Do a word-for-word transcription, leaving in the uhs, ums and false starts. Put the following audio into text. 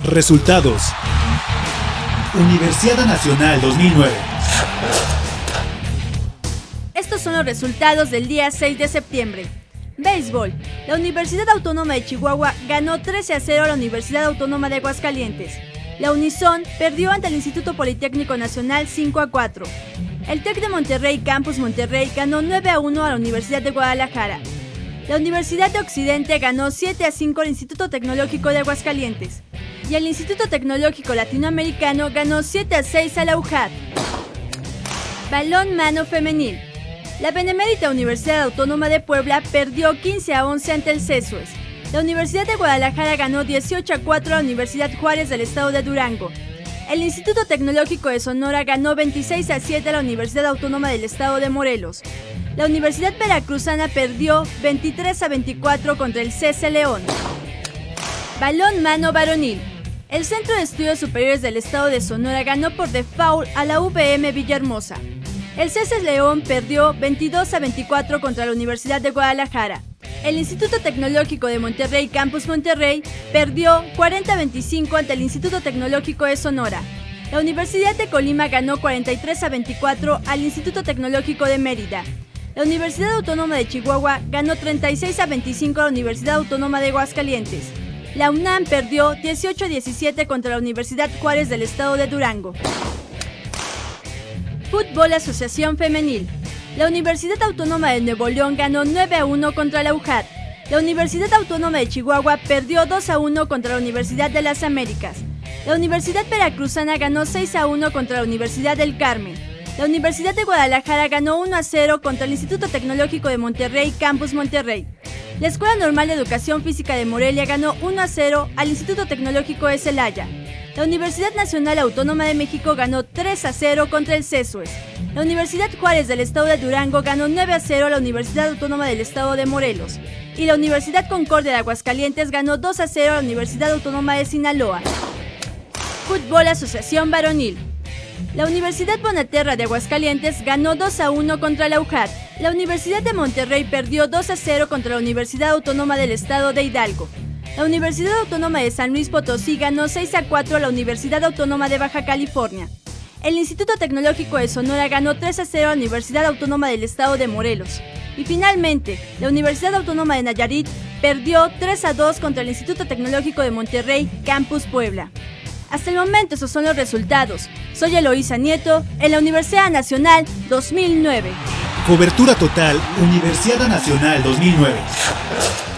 Resultados. Universidad Nacional dos mil nueve. Estos son los resultados del día seis de septiembre. Béisbol. La Universidad Autónoma de Chihuahua ganó trece a cero a la Universidad Autónoma de Aguascalientes. La Unison perdió ante el Instituto Politécnico Nacional cinco a cuatro. El TEC de Monterrey Campus Monterrey ganó nueve a uno a la Universidad de Guadalajara. La Universidad de Occidente ganó siete a cinco al Instituto Tecnológico de Aguascalientes. Y el Instituto Tecnológico Latinoamericano ganó siete a seis a la U J A D. Balón mano femenil. La Benemérita Universidad Autónoma de Puebla perdió quince a once ante el CESUES. La Universidad de Guadalajara ganó dieciocho a cuatro a la Universidad Juárez del Estado de Durango. El Instituto Tecnológico de Sonora ganó veintiséis a siete a la Universidad Autónoma del Estado de Morelos. La Universidad Veracruzana perdió veintitrés a veinticuatro contra el C S León. Balón mano varonil. El Centro de Estudios Superiores del Estado de Sonora ganó por default a la U V M Villahermosa. El C S León perdió veintidós a veinticuatro contra la Universidad de Guadalajara. El Instituto Tecnológico de Monterrey Campus Monterrey perdió cuarenta a veinticinco ante el Instituto Tecnológico de Sonora. La Universidad de Colima ganó cuarenta y tres a veinticuatro al Instituto Tecnológico de Mérida. La Universidad Autónoma de Chihuahua ganó treinta y seis a veinticinco a la Universidad Autónoma de Aguascalientes. La UNAM perdió dieciocho a diecisiete contra la Universidad Juárez del Estado de Durango. Fútbol Asociación Femenil. La Universidad Autónoma de Nuevo León ganó nueve a uno contra la U J A D. La Universidad Autónoma de Chihuahua perdió dos a uno contra la Universidad de las Américas. La Universidad Veracruzana ganó seis a uno contra la Universidad del Carmen. La Universidad de Guadalajara ganó uno a cero contra el Instituto Tecnológico de Monterrey Campus Monterrey. La Escuela Normal de Educación Física de Morelia ganó uno a cero al Instituto Tecnológico de Celaya. La Universidad Nacional Autónoma de México ganó tres a cero contra el CESUES. La Universidad Juárez del Estado de Durango ganó nueve a cero a la Universidad Autónoma del Estado de Morelos. Y la Universidad Concordia de Aguascalientes ganó dos a cero a la Universidad Autónoma de Sinaloa. Fútbol Asociación Varonil. La Universidad Bonaterra de Aguascalientes ganó dos a uno contra la U J A D. La Universidad de Monterrey perdió dos a cero contra la Universidad Autónoma del Estado de Hidalgo. La Universidad Autónoma de San Luis Potosí ganó seis a cuatro a la Universidad Autónoma de Baja California. El Instituto Tecnológico de Sonora ganó tres a cero a la Universidad Autónoma del Estado de Morelos. Y finalmente, la Universidad Autónoma de Nayarit perdió tres a dos contra el Instituto Tecnológico de Monterrey Campus Puebla. Hasta el momento esos son los resultados. Soy Eloísa Nieto, en la Universidad Nacional dos mil nueve. Cobertura total, Universidad Nacional dos mil nueve.